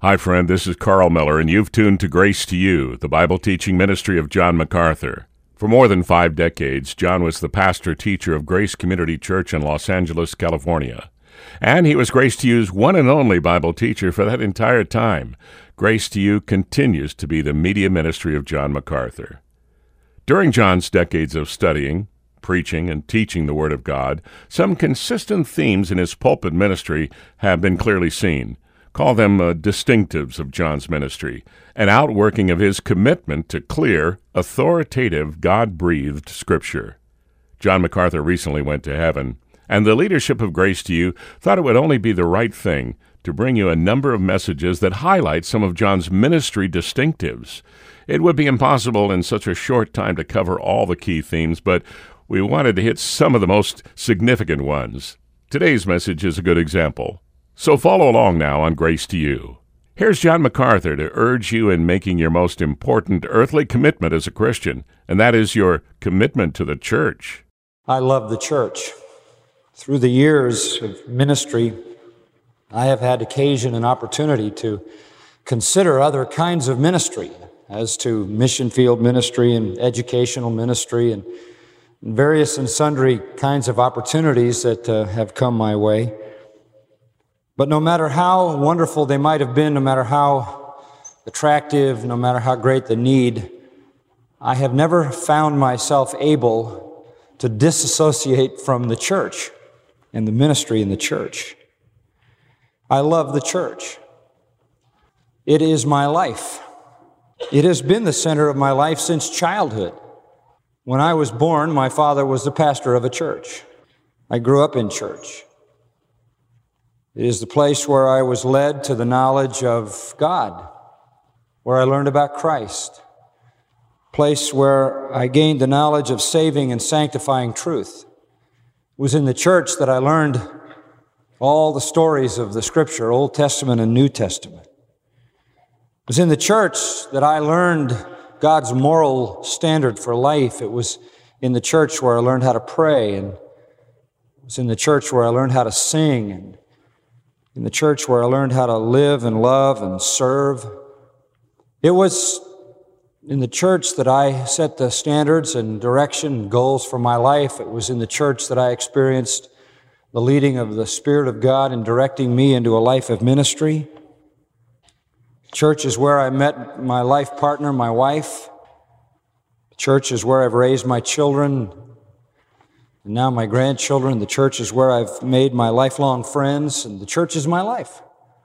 Hi, friend. This is Carl Miller, and you've tuned to Grace to You, the Bible teaching ministry of John MacArthur. For more than 5 decades, John was the pastor-teacher of Grace Community Church in Los Angeles, California. And he was Grace to You's one and only Bible teacher for that entire time. Grace to You continues to be the media ministry of John MacArthur. During John's decades of studying, preaching, and teaching the Word of God, some consistent themes in his pulpit ministry have been clearly seen. Call them distinctives of John's ministry, an outworking of his commitment to clear, authoritative, God-breathed Scripture. John MacArthur recently went to heaven, and the leadership of Grace to You thought it would only be the right thing to bring you a number of messages that highlight some of John's ministry distinctives. It would be impossible in such a short time to cover all the key themes, but we wanted to hit some of the most significant ones. Today's message is a good example. So follow along now on Grace to You. Here's John MacArthur to urge you in making your most important earthly commitment as a Christian, and that is your commitment to the church. I love the church. Through the years of ministry, I have had occasion and opportunity to consider other kinds of ministry, as to mission field ministry and educational ministry and various and sundry kinds of opportunities that have come my way. But no matter how wonderful they might have been, no matter how attractive, no matter how great the need, I have never found myself able to disassociate from the church and the ministry in the church. I love the church. It is my life. It has been the center of my life since childhood. When I was born, my father was the pastor of a church. I grew up in church. It is the place where I was led to the knowledge of God, where I learned about Christ, a place where I gained the knowledge of saving and sanctifying truth. It was in the church that I learned all the stories of the Scripture, Old Testament and New Testament. It was in the church that I learned God's moral standard for life. It was in the church where I learned how to pray, and it was in the church where I learned how to sing, and in the church where I learned how to live and love and serve. It was in the church that I set the standards and direction and goals for my life. It was in the church that I experienced the leading of the Spirit of God in directing me into a life of ministry. Church is where I met my life partner, my wife. Church is where I've raised my children, and now my grandchildren. The church is where I've made my lifelong friends, and the church is my life.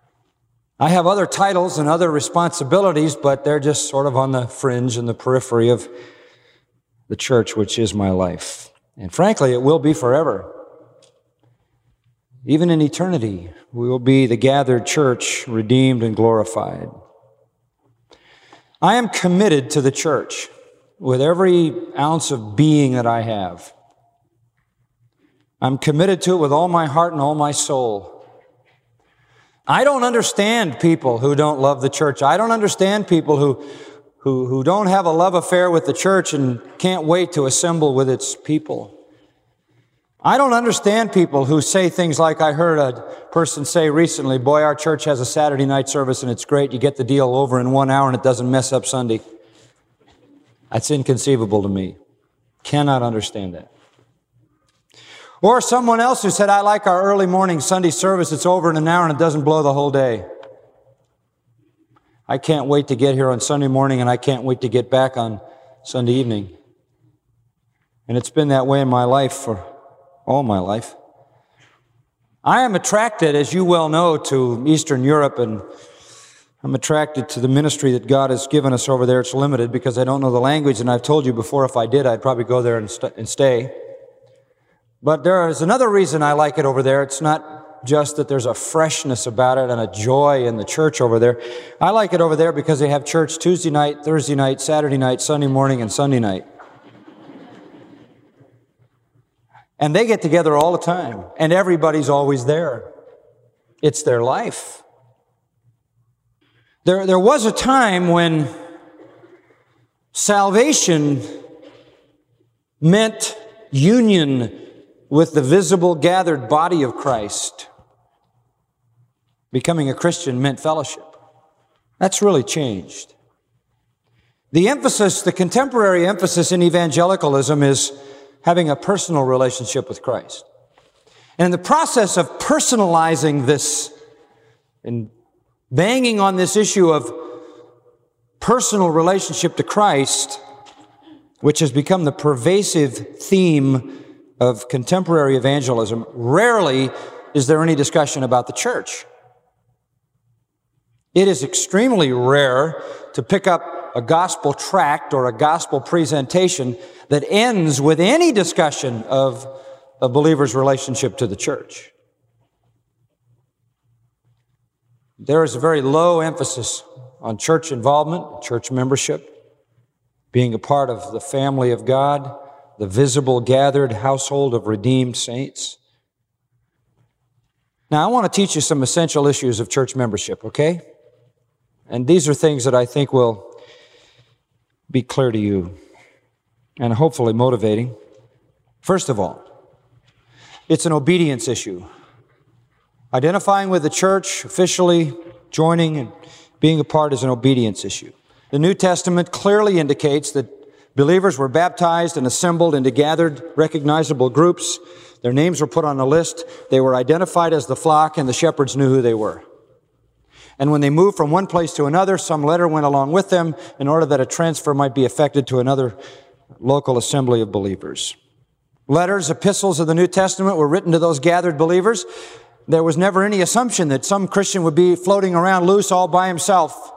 I have other titles and other responsibilities, but they're just sort of on the fringe and the periphery of the church, which is my life. And frankly, it will be forever. Even in eternity, we will be the gathered church, redeemed and glorified. I am committed to the church with every ounce of being that I have. I'm committed to it with all my heart and all my soul. I don't understand people who don't love the church. I don't understand people who don't have a love affair with the church and can't wait to assemble with its people. I don't understand people who say things like I heard a person say recently, boy, our church has a Saturday night service and it's great. You get the deal over in 1 hour and it doesn't mess up Sunday. That's inconceivable to me. Cannot understand that. Or someone else who said, I like our early morning Sunday service. It's over in an hour and it doesn't blow the whole day. I can't wait to get here on Sunday morning and I can't wait to get back on Sunday evening. And it's been that way in my life for all my life. I am attracted, as you well know, to Eastern Europe, and I'm attracted to the ministry that God has given us over there. It's limited because I don't know the language, and I've told you before if I did, I'd probably go there and stay. But there is another reason I like it over there. It's not just that there's a freshness about it and a joy in the church over there. I like it over there because they have church Tuesday night, Thursday night, Saturday night, Sunday morning, and Sunday night. And they get together all the time, and everybody's always there. It's their life. There was a time when salvation meant union with the visible gathered body of Christ. Becoming a Christian meant fellowship. That's really changed. The contemporary emphasis in evangelicalism is having a personal relationship with Christ. And in the process of personalizing this and banging on this issue of personal relationship to Christ, which has become the pervasive theme of contemporary evangelism, rarely is there any discussion about the church. It is extremely rare to pick up a gospel tract or a gospel presentation that ends with any discussion of a believer's relationship to the church. There is a very low emphasis on church involvement, church membership, being a part of the family of God, the visible gathered household of redeemed saints. Now, I want to teach you some essential issues of church membership, okay? And these are things that I think will be clear to you and hopefully motivating. First of all, it's an obedience issue. Identifying with the church, officially joining and being a part is an obedience issue. The New Testament clearly indicates that believers were baptized and assembled into gathered, recognizable groups. Their names were put on a list. They were identified as the flock, and the shepherds knew who they were. And when they moved from one place to another, some letter went along with them in order that a transfer might be effected to another local assembly of believers. Letters, epistles of the New Testament were written to those gathered believers. There was never any assumption that some Christian would be floating around loose all by himself.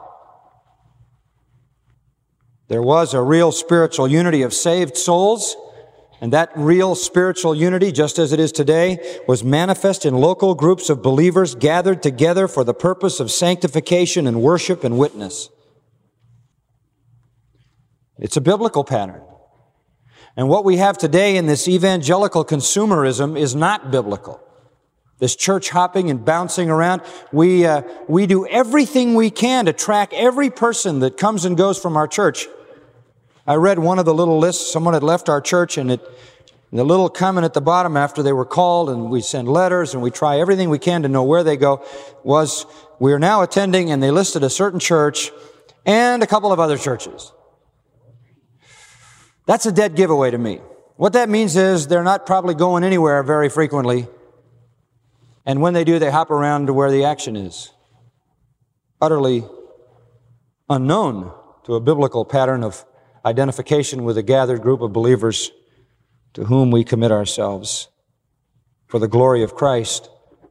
There was a real spiritual unity of saved souls, and that real spiritual unity, just as it is today, was manifest in local groups of believers gathered together for the purpose of sanctification and worship and witness. It's a biblical pattern. And what we have today in this evangelical consumerism is not biblical. This church hopping and bouncing around, we do everything we can to track every person that comes and goes from our church. I read one of the little lists. Someone had left our church, and the little comment at the bottom after they were called, and we send letters and we try everything we can to know where they go, was, we are now attending, and they listed a certain church and a couple of other churches. That's a dead giveaway to me. What that means is they're not probably going anywhere very frequently. And when they do, they hop around to where the action is. Utterly unknown to a biblical pattern of identification with a gathered group of believers to whom we commit ourselves for the glory of Christ.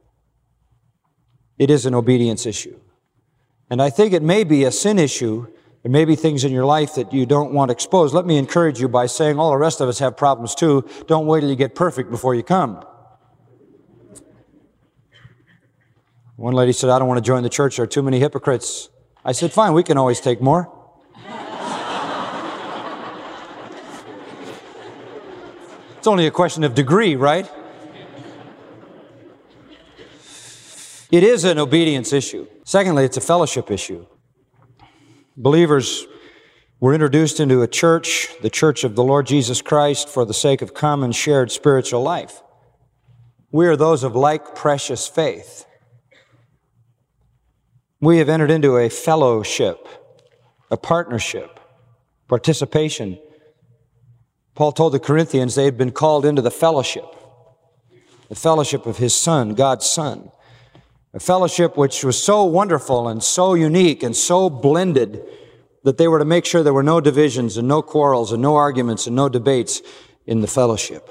It is an obedience issue. And I think it may be a sin issue. There may be things in your life that you don't want exposed. Let me encourage you by saying all the rest of us have problems too. Don't wait till you get perfect before you come. One lady said, I don't want to join the church. There are too many hypocrites. I said, fine, we can always take more. It's only a question of degree, right? It is an obedience issue. Secondly, it's a fellowship issue. Believers were introduced into a church, the church of the Lord Jesus Christ, for the sake of common shared spiritual life. We are those of like precious faith. We have entered into a fellowship, a partnership, participation. Paul told the Corinthians they had been called into the fellowship of His Son, God's Son. A fellowship which was so wonderful and so unique and so blended that they were to make sure there were no divisions and no quarrels and no arguments and no debates in the fellowship.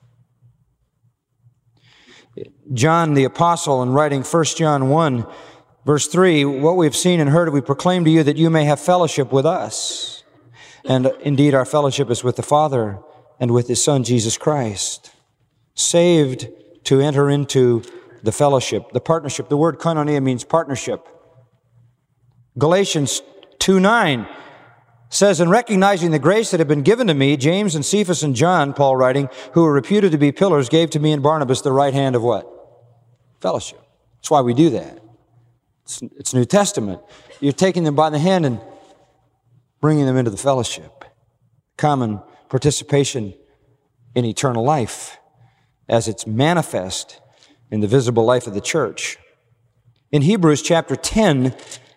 John the Apostle, in writing 1 John 1, verse 3, what we have seen and heard we proclaim to you that you may have fellowship with us. And indeed our fellowship is with the Father and with His Son, Jesus Christ. Saved to enter into the fellowship, the partnership. The word koinonia means partnership. Galatians 2:9 says, in recognizing the grace that had been given to me, James and Cephas and John, Paul writing, who were reputed to be pillars, gave to me and Barnabas the right hand of what? Fellowship. That's why we do that. It's New Testament. You're taking them by the hand and bringing them into the fellowship. Common participation in eternal life as it's manifest in the visible life of the church. In Hebrews chapter 10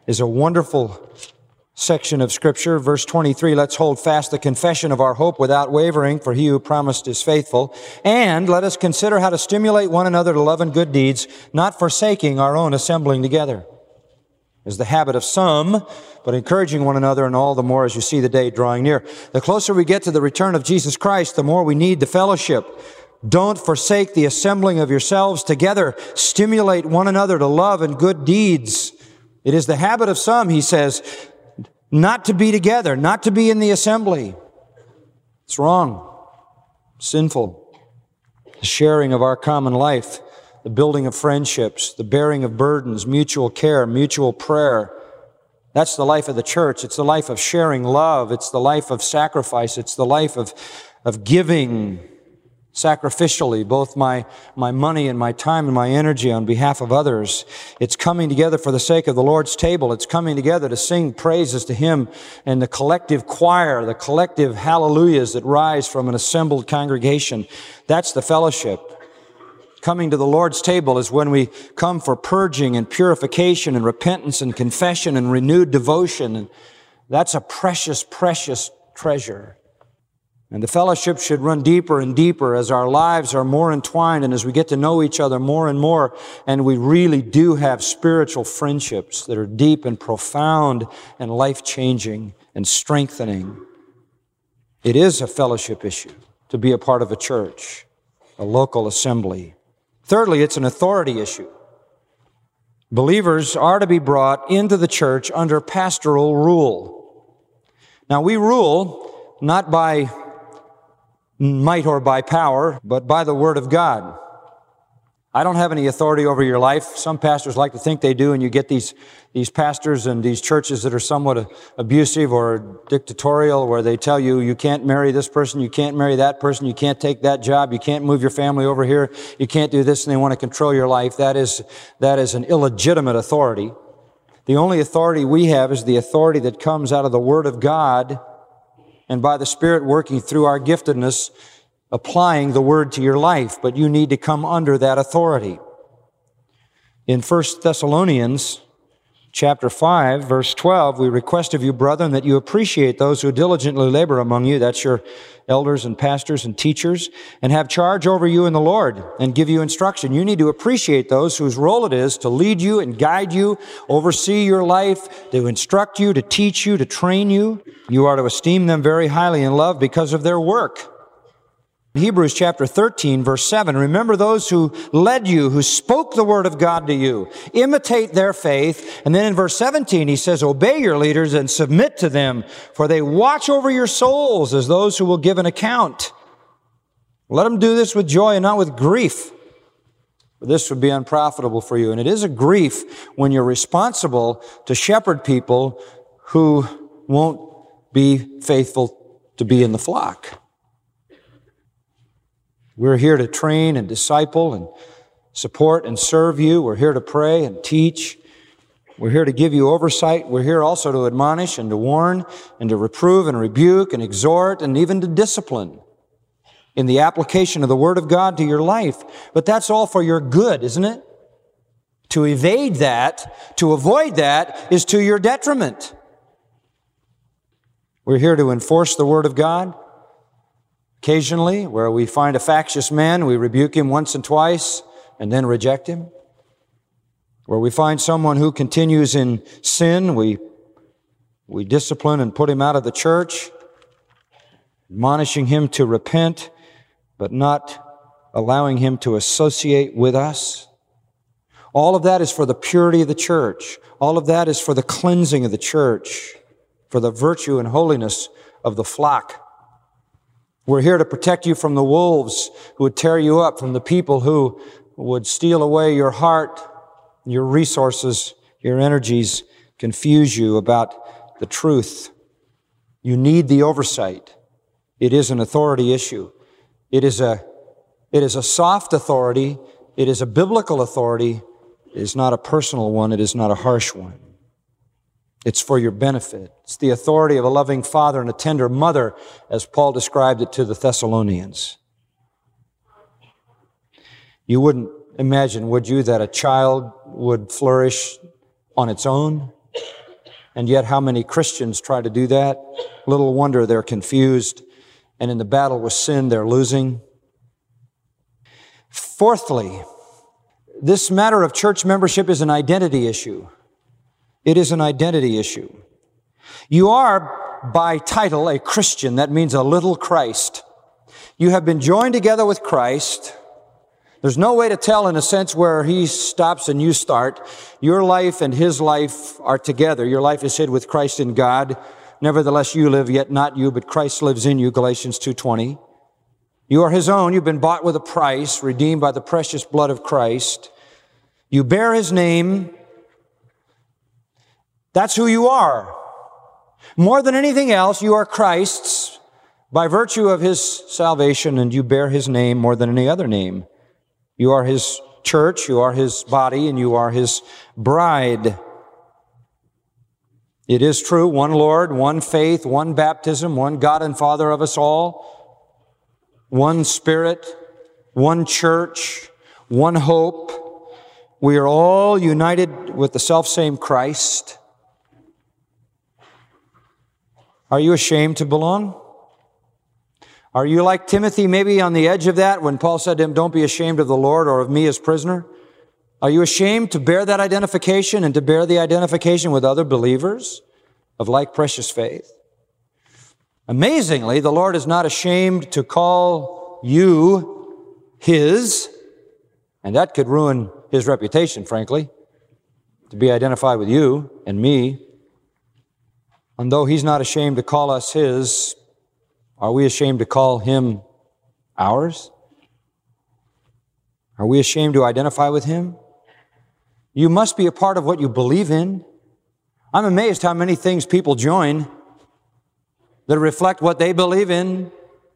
is a wonderful section of Scripture. Verse 23, let's hold fast the confession of our hope without wavering, for he who promised is faithful. And let us consider how to stimulate one another to love and good deeds, not forsaking our own assembling together, is the habit of some, but encouraging one another, and all the more as you see the day drawing near. The closer we get to the return of Jesus Christ, the more we need the fellowship. Don't forsake the assembling of yourselves together. Stimulate one another to love and good deeds. It is the habit of some, he says, not to be together, not to be in the assembly. It's wrong, sinful. The sharing of our common life, the building of friendships, the bearing of burdens, mutual care, mutual prayer. That's the life of the church. It's the life of sharing love. It's the life of sacrifice. It's the life of giving sacrificially, both my money and my time and my energy on behalf of others. It's coming together for the sake of the Lord's table. It's coming together to sing praises to Him, and the collective choir, the collective hallelujahs that rise from an assembled congregation. That's the fellowship. Coming to the Lord's table is when we come for purging and purification and repentance and confession and renewed devotion. And that's a precious, precious treasure. And the fellowship should run deeper and deeper as our lives are more entwined and as we get to know each other more and more, and we really do have spiritual friendships that are deep and profound and life-changing and strengthening. It is a fellowship issue to be a part of a church, a local assembly. Thirdly, it's an authority issue. Believers are to be brought into the church under pastoral rule. Now, we rule not by might or by power, but by the Word of God. I don't have any authority over your life. Some pastors like to think they do, and you get these pastors and these churches that are somewhat abusive or dictatorial, where they tell you, you can't marry this person, you can't marry that person, you can't take that job, you can't move your family over here, you can't do this, and they want to control your life. That is an illegitimate authority. The only authority we have is the authority that comes out of the Word of God, and by the Spirit working through our giftedness, applying the Word to your life. But you need to come under that authority. In 1 Thessalonians chapter 5, verse 12, we request of you, brethren, that you appreciate those who diligently labor among you. That's your elders and pastors and teachers, and have charge over you in the Lord and give you instruction. You need to appreciate those whose role it is to lead you and guide you, oversee your life, to instruct you, to teach you, to train you. You are to esteem them very highly in love because of their work. Hebrews chapter 13, verse 7, remember those who led you, who spoke the word of God to you. Imitate their faith. And then in verse 17, he says, obey your leaders and submit to them, for they watch over your souls as those who will give an account. Let them do this with joy and not with grief, for this would be unprofitable for you. And it is a grief when you're responsible to shepherd people who won't be faithful to be in the flock. We're here to train and disciple and support and serve you. We're here to pray and teach. We're here to give you oversight. We're here also to admonish and to warn and to reprove and rebuke and exhort and even to discipline in the application of the Word of God to your life. But that's all for your good, isn't it? To evade that, to avoid that, is to your detriment. We're here to enforce the Word of God. Occasionally, where we find a factious man, we rebuke him once and twice and then reject him. Where we find someone who continues in sin, we discipline and put him out of the church, admonishing him to repent, but not allowing him to associate with us. All of that is for the purity of the church. All of that is for the cleansing of the church, for the virtue and holiness of the flock. We're here to protect you from the wolves who would tear you up, from the people who would steal away your heart, your resources, your energies, confuse you about the truth. You need the oversight. It is an authority issue. It is a soft authority. It is a biblical authority. It is not a personal one. It is not a harsh one. It's for your benefit. It's the authority of a loving father and a tender mother, as Paul described it to the Thessalonians. You wouldn't imagine, would you, that a child would flourish on its own? And yet how many Christians try to do that? Little wonder they're confused, and in the battle with sin, they're losing. Fourthly, this matter of church membership is an identity issue. It is an identity issue. You are, by title, a Christian. That means a little Christ. You have been joined together with Christ. There's no way to tell in a sense where He stops and you start. Your life and His life are together. Your life is hid with Christ in God. Nevertheless, you live, yet not you, but Christ lives in you, Galatians 2:20. You are His own. You've been bought with a price, redeemed by the precious blood of Christ. You bear His name. That's who you are. More than anything else, you are Christ's by virtue of His salvation, and you bear His name more than any other name. You are His church, you are His body, and you are His bride. It is true, one Lord, one faith, one baptism, one God and Father of us all, one Spirit, one church, one hope. We are all united with the selfsame Christ. Are you ashamed to belong? Are you like Timothy, maybe on the edge of that, when Paul said to him, don't be ashamed of the Lord or of me as prisoner? Are you ashamed to bear that identification and to bear the identification with other believers of like precious faith? Amazingly, the Lord is not ashamed to call you His, and that could ruin His reputation, frankly, to be identified with you and me. And though He's not ashamed to call us His, are we ashamed to call Him ours? Are we ashamed to identify with Him? You must be a part of what you believe in. I'm amazed how many things people join that reflect what they believe in.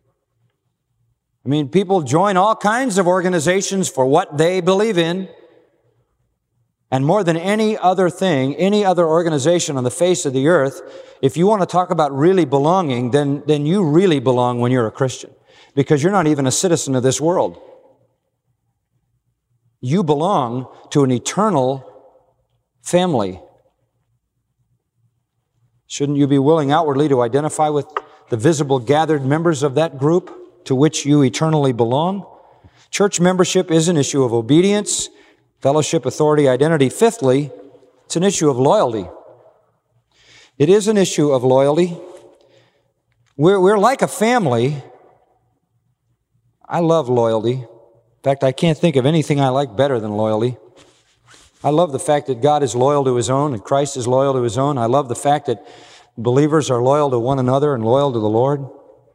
I mean, people join all kinds of organizations for what they believe in. And more than any other thing, any other organization on the face of the earth, if you want to talk about really belonging, then you really belong when you're a Christian, because you're not even a citizen of this world. You belong to an eternal family. Shouldn't you be willing outwardly to identify with the visible gathered members of that group to which you eternally belong? Church membership is an issue of obedience, fellowship, authority, identity. Fifthly, it's an issue of loyalty. It is an issue of loyalty. We're like a family. I love loyalty. In fact, I can't think of anything I like better than loyalty. I love the fact that God is loyal to His own and Christ is loyal to His own. I love the fact that believers are loyal to one another and loyal to the Lord.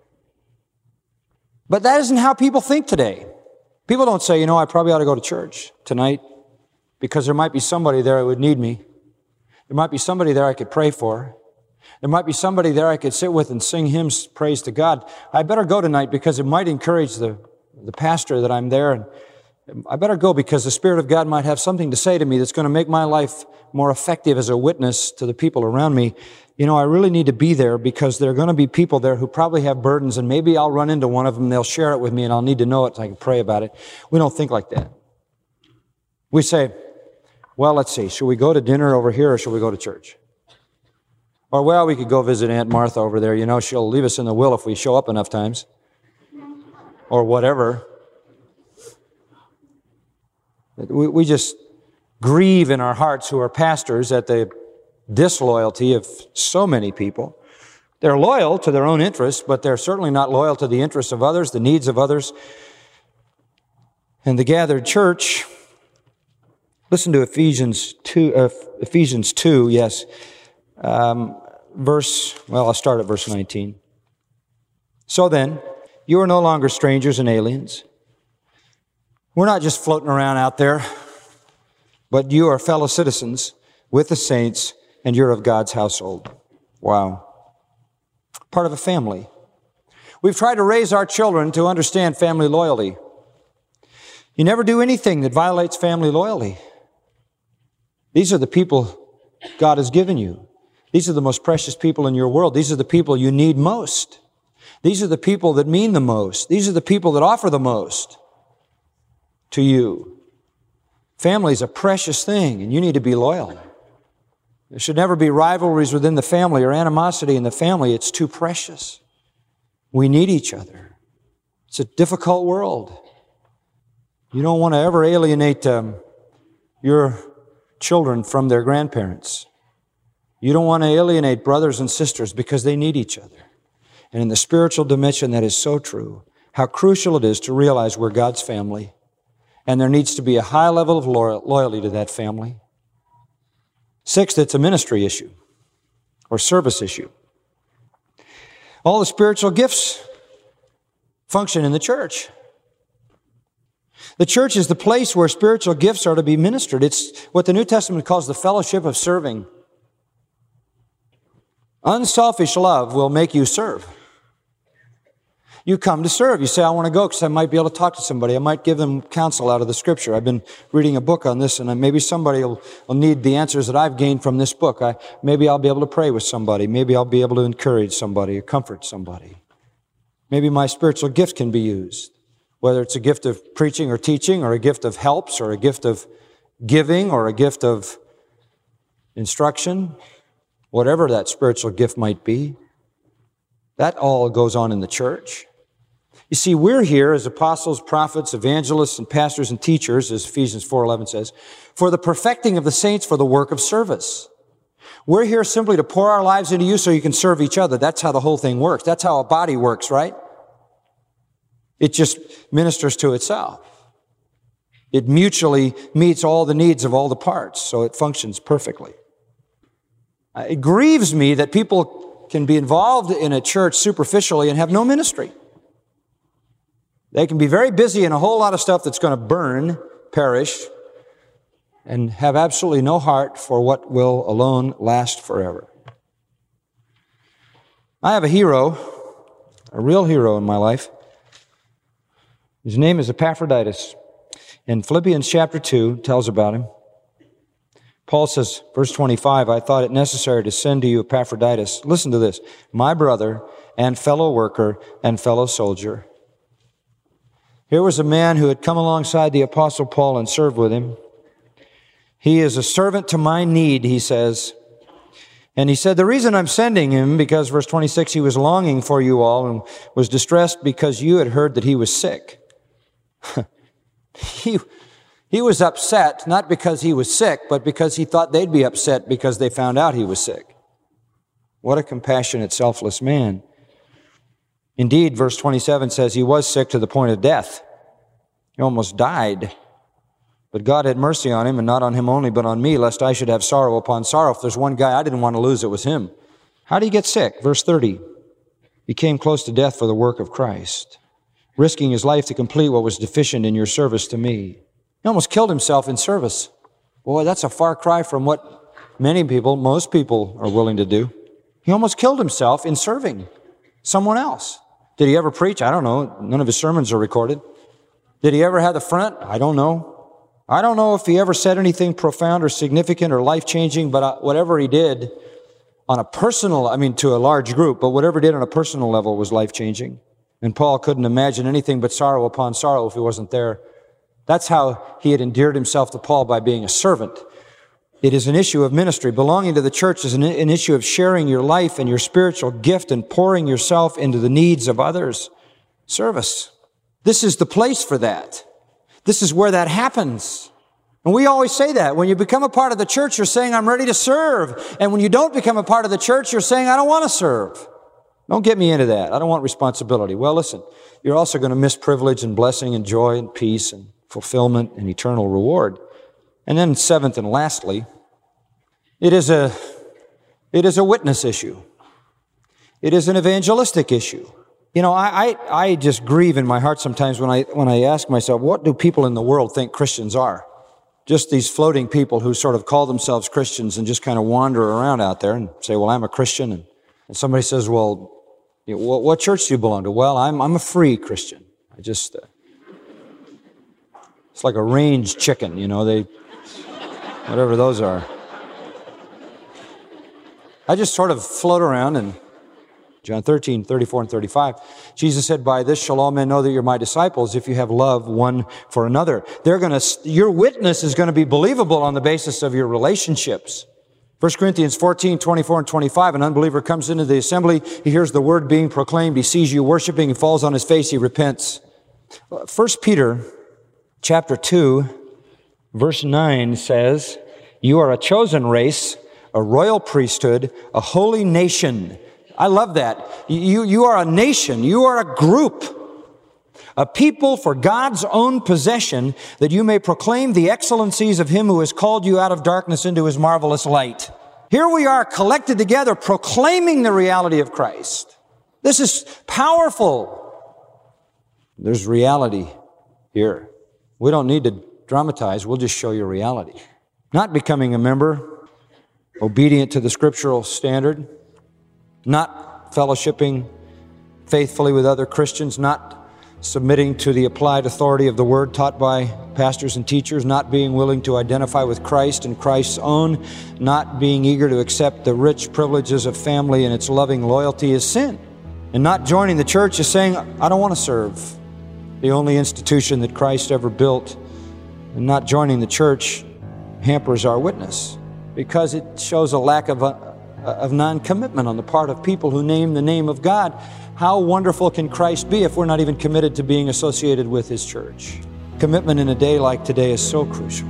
But that isn't how people think today. People don't say, I probably ought to go to church tonight because there might be somebody there who would need me. There might be somebody there I could pray for. There might be somebody there I could sit with and sing hymns, praise to God. I better go tonight because it might encourage the pastor that I'm there. And I better go because the Spirit of God might have something to say to me that's going to make my life more effective as a witness to the people around me. I really need to be there because there are going to be people there who probably have burdens, and maybe I'll run into one of them, they'll share it with me, and I'll need to know it so I can pray about it. We don't think like that. We say, well, let's see, should we go to dinner over here or should we go to church? Or, well, we could go visit Aunt Martha over there. She'll leave us in the will if we show up enough times. Or whatever. We just grieve in our hearts who are pastors at the disloyalty of so many people. They're loyal to their own interests, but they're certainly not loyal to the interests of others, the needs of others. And the gathered church, listen to Ephesians 2, yes. I'll start at verse 19. So then, you are no longer strangers and aliens. We're not just floating around out there, but you are fellow citizens with the saints, and you're of God's household. Wow. Part of a family. We've tried to raise our children to understand family loyalty. You never do anything that violates family loyalty. These are the people God has given you. These are the most precious people in your world. These are the people you need most. These are the people that mean the most. These are the people that offer the most to you. Family is a precious thing, and you need to be loyal. There should never be rivalries within the family or animosity in the family. It's too precious. We need each other. It's a difficult world. You don't want to ever alienate your children from their grandparents. You don't want to alienate brothers and sisters because they need each other. And in the spiritual dimension, that is so true. How crucial it is to realize we're God's family. And there needs to be a high level of loyalty to that family. Sixth, it's a ministry issue or service issue. All the spiritual gifts function in the church. The church is the place where spiritual gifts are to be ministered. It's what the New Testament calls the fellowship of serving. Unselfish love will make you serve. You come to serve. You say, I want to go because I might be able to talk to somebody. I might give them counsel out of the Scripture. I've been reading a book on this, and maybe somebody will need the answers that I've gained from this book. Maybe I'll be able to pray with somebody. Maybe I'll be able to encourage somebody or comfort somebody. Maybe my spiritual gift can be used, whether it's a gift of preaching or teaching, or a gift of helps, or a gift of giving, or a gift of instruction, whatever that spiritual gift might be. That all goes on in the church. You see, we're here as apostles, prophets, evangelists, and pastors and teachers, as Ephesians 4:11 says, for the perfecting of the saints for the work of service. We're here simply to pour our lives into you so you can serve each other. That's how the whole thing works. That's how a body works, right? It just ministers to itself. It mutually meets all the needs of all the parts, so it functions perfectly. It grieves me that people can be involved in a church superficially and have no ministry. They can be very busy in a whole lot of stuff that's going to burn, perish, and have absolutely no heart for what will alone last forever. I have a hero, a real hero in my life. His name is Epaphroditus. And Philippians chapter 2 tells about him. Paul says, verse 25, I thought it necessary to send to you Epaphroditus. Listen to this. My brother and fellow worker and fellow soldier. Here was a man who had come alongside the Apostle Paul and served with him. He is a servant to my need, he says. And he said, the reason I'm sending him, because verse 26, he was longing for you all and was distressed because you had heard that he was sick. He was upset, not because he was sick, but because he thought they'd be upset because they found out he was sick. What a compassionate, selfless man. Indeed, verse 27 says he was sick to the point of death. He almost died. But God had mercy on him, and not on him only, but on me, lest I should have sorrow upon sorrow. If there's one guy I didn't want to lose, it was him. How did he get sick? Verse 30, he came close to death for the work of Christ, risking his life to complete what was deficient in your service to me. He almost killed himself in service. Boy, that's a far cry from what many people, most people, are willing to do. He almost killed himself in serving someone else. Did he ever preach? I don't know. None of his sermons are recorded. Did he ever have the front? I don't know. I don't know if he ever said anything profound or significant or life-changing, but whatever he did on a personal, to a large group, but whatever he did on a personal level was life-changing. And Paul couldn't imagine anything but sorrow upon sorrow if he wasn't there. That's how he had endeared himself to Paul, by being a servant. It is an issue of ministry. Belonging to the church is an issue of sharing your life and your spiritual gift and pouring yourself into the needs of others. Service. This is the place for that. This is where that happens. And we always say that. When you become a part of the church, you're saying, I'm ready to serve. And when you don't become a part of the church, you're saying, I don't want to serve. Don't get me into that. I don't want responsibility. Well, listen, you're also going to miss privilege and blessing and joy and peace and fulfillment and eternal reward. And then seventh and lastly, it is a witness issue. It is an evangelistic issue. I just grieve in my heart sometimes when I ask myself, what do people in the world think Christians are? Just these floating people who sort of call themselves Christians and just kind of wander around out there and say, well, I'm a Christian. And somebody says, well, what church do you belong to? Well, I'm a free Christian. It's like a range chicken, whatever those are. I just sort of float around, and John 13, 34 and 35, Jesus said, by this shall all men know that you're my disciples, if you have love one for another. Your witness is going to be believable on the basis of your relationships. 1 Corinthians 14, 24 and 25, an unbeliever comes into the assembly, he hears the word being proclaimed, he sees you worshiping, he falls on his face, he repents. 1 Peter chapter 2, verse 9 says, you are a chosen race, a royal priesthood, a holy nation. I love that. You are a nation, you are a group, a people for God's own possession, that you may proclaim the excellencies of Him who has called you out of darkness into His marvelous light. Here we are collected together proclaiming the reality of Christ. This is powerful. There's reality here. We don't need to dramatize. We'll just show you reality. Not becoming a member, obedient to the scriptural standard, not fellowshipping faithfully with other Christians, not submitting to the applied authority of the Word taught by pastors and teachers, not being willing to identify with Christ and Christ's own, not being eager to accept the rich privileges of family and its loving loyalty is sin. And not joining the church is saying, I don't want to serve the only institution that Christ ever built. And not joining the church hampers our witness because it shows a lack of non-commitment on the part of people who name the name of God. How wonderful can Christ be if we're not even committed to being associated with His church? Commitment in a day like today is so crucial.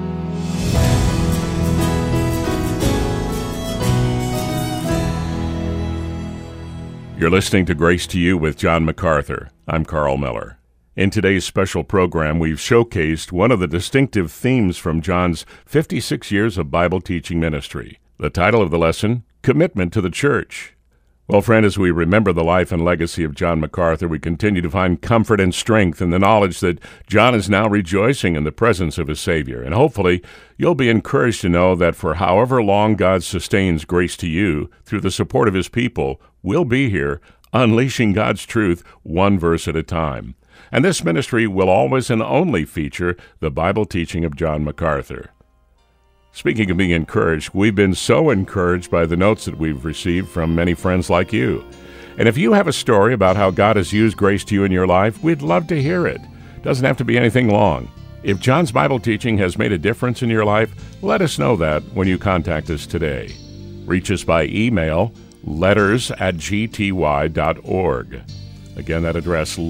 You're listening to Grace to You with John MacArthur. I'm Carl Miller. In today's special program, we've showcased one of the distinctive themes from John's 56 years of Bible teaching ministry. The title of the lesson, Commitment to the Church. Well, friend, as we remember the life and legacy of John MacArthur, we continue to find comfort and strength in the knowledge that John is now rejoicing in the presence of his Savior. And hopefully, you'll be encouraged to know that for however long God sustains Grace to You through the support of His people, we'll be here unleashing God's truth one verse at a time. And this ministry will always and only feature the Bible teaching of John MacArthur. Speaking of being encouraged, we've been so encouraged by the notes that we've received from many friends like you. And if you have a story about how God has used Grace to You in your life, we'd love to hear it. Doesn't have to be anything long. If John's Bible teaching has made a difference in your life, let us know that when you contact us today. Reach us by email, letters@gty.org. Again, that address,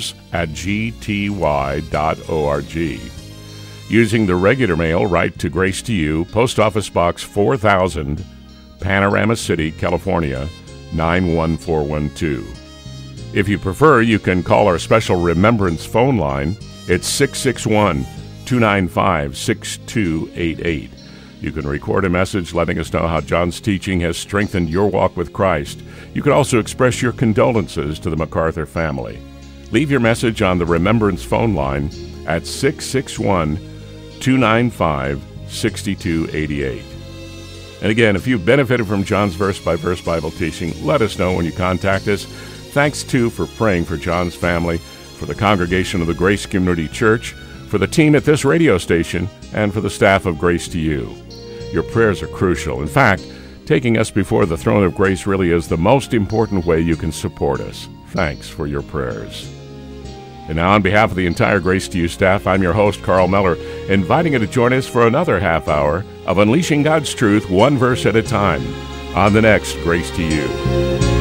letters@gty.org. Using the regular mail, write to Grace to You, Post Office Box 4000, Panorama City, California, 91412. If you prefer, you can call our special Remembrance phone line. It's 661-295-6288. You can record a message letting us know how John's teaching has strengthened your walk with Christ. You can also express your condolences to the MacArthur family. Leave your message on the Remembrance phone line at 661-295-6288. And again, if you've benefited from John's verse-by-verse Bible teaching, let us know when you contact us. Thanks, too, for praying for John's family, for the congregation of the Grace Community Church, for the team at this radio station, and for the staff of Grace to You. Your prayers are crucial. In fact, taking us before the throne of grace really is the most important way you can support us. Thanks for your prayers. And now, on behalf of the entire Grace to You staff, I'm your host, Carl Miller, inviting you to join us for another half hour of unleashing God's truth one verse at a time on the next Grace to You.